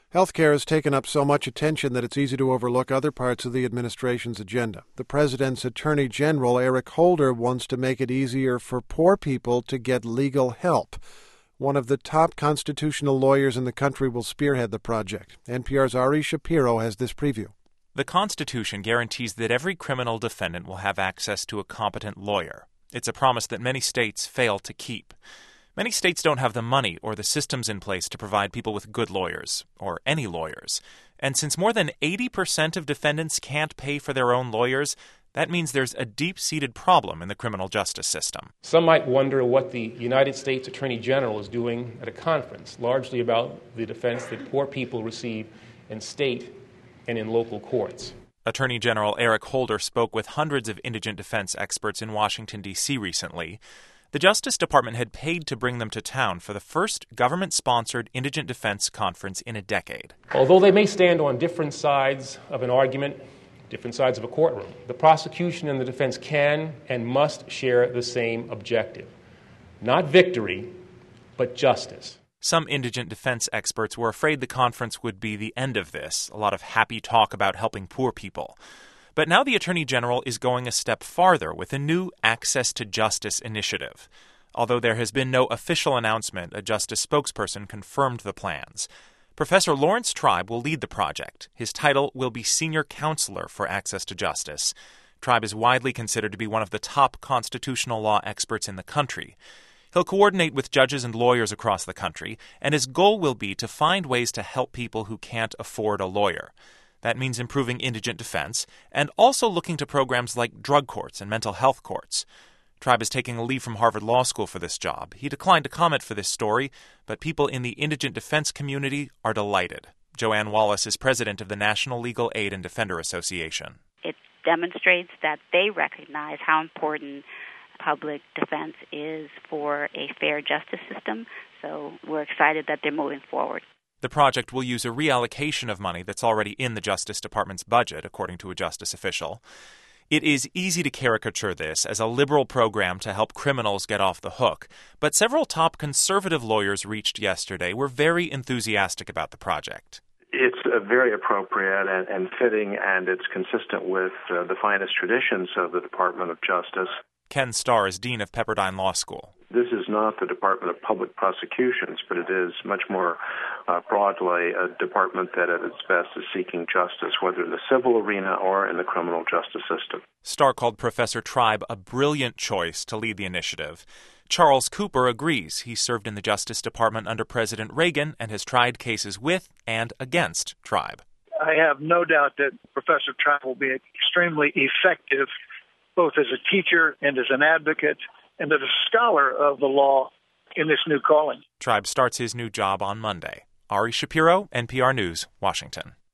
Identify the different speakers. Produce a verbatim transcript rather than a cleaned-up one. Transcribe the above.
Speaker 1: Healthcare has taken up so much attention that it's easy to overlook other parts of the administration's agenda. The president's Attorney General, Eric Holder, wants to make it easier for poor people to get legal help. One of the top constitutional lawyers in the country will spearhead the project. N P R's Ari Shapiro has this preview.
Speaker 2: The Constitution guarantees that every criminal defendant will have access to a competent lawyer. It's a promise that many states fail to keep. Many states don't have the money or the systems in place to provide people with good lawyers, or any lawyers. And since more than eighty percent of defendants can't pay for their own lawyers, that means there's a deep-seated problem in the criminal justice system.
Speaker 3: Some might wonder what the United States Attorney General is doing at a conference, largely about the defense that poor people receive in state and in local courts.
Speaker 2: Attorney General Eric Holder spoke with hundreds of indigent defense experts in Washington, D C recently. The Justice Department had paid to bring them to town for the first government-sponsored indigent defense conference in a decade.
Speaker 3: Although they may stand on different sides of an argument, different sides of a courtroom, the prosecution and the defense can and must share the same objective. Not victory, but justice.
Speaker 2: Some indigent defense experts were afraid the conference would be the end of this, a lot of happy talk about helping poor people. But now the Attorney General is going a step farther with a new Access to Justice initiative. Although there has been no official announcement, a justice spokesperson confirmed the plans. Professor Lawrence Tribe will lead the project. His title will be Senior Counselor for Access to Justice. Tribe is widely considered to be one of the top constitutional law experts in the country. He'll coordinate with judges and lawyers across the country, and his goal will be to find ways to help people who can't afford a lawyer. That means improving indigent defense and also looking to programs like drug courts and mental health courts. Tribe is taking a leave from Harvard Law School for this job. He declined to comment for this story, but people in the indigent defense community are delighted. Joanne Wallace is president of the National Legal Aid and Defender Association.
Speaker 4: It demonstrates that they recognize how important public defense is for a fair justice system, so we're excited that they're moving forward.
Speaker 2: The project will use a reallocation of money that's already in the Justice Department's budget, according to a justice official. It is easy to caricature this as a liberal program to help criminals get off the hook, but several top conservative lawyers reached yesterday were very enthusiastic about the project.
Speaker 5: It's uh, very appropriate and, and fitting, and it's consistent with uh, the finest traditions of the Department of Justice.
Speaker 2: Ken Starr is dean of Pepperdine Law School.
Speaker 5: This is not the Department of Public Prosecutions, but it is much more uh, broadly a department that at its best is seeking justice, whether in the civil arena or in the criminal justice system.
Speaker 2: Starr called Professor Tribe a brilliant choice to lead the initiative. Charles Cooper agrees. He served in the Justice Department under President Reagan and has tried cases with and against Tribe.
Speaker 6: I have no doubt that Professor Tribe will be extremely effective both as a teacher and as an advocate and as a scholar of the law in this new calling.
Speaker 2: Tribe starts his new job on Monday. Ari Shapiro, N P R News, Washington.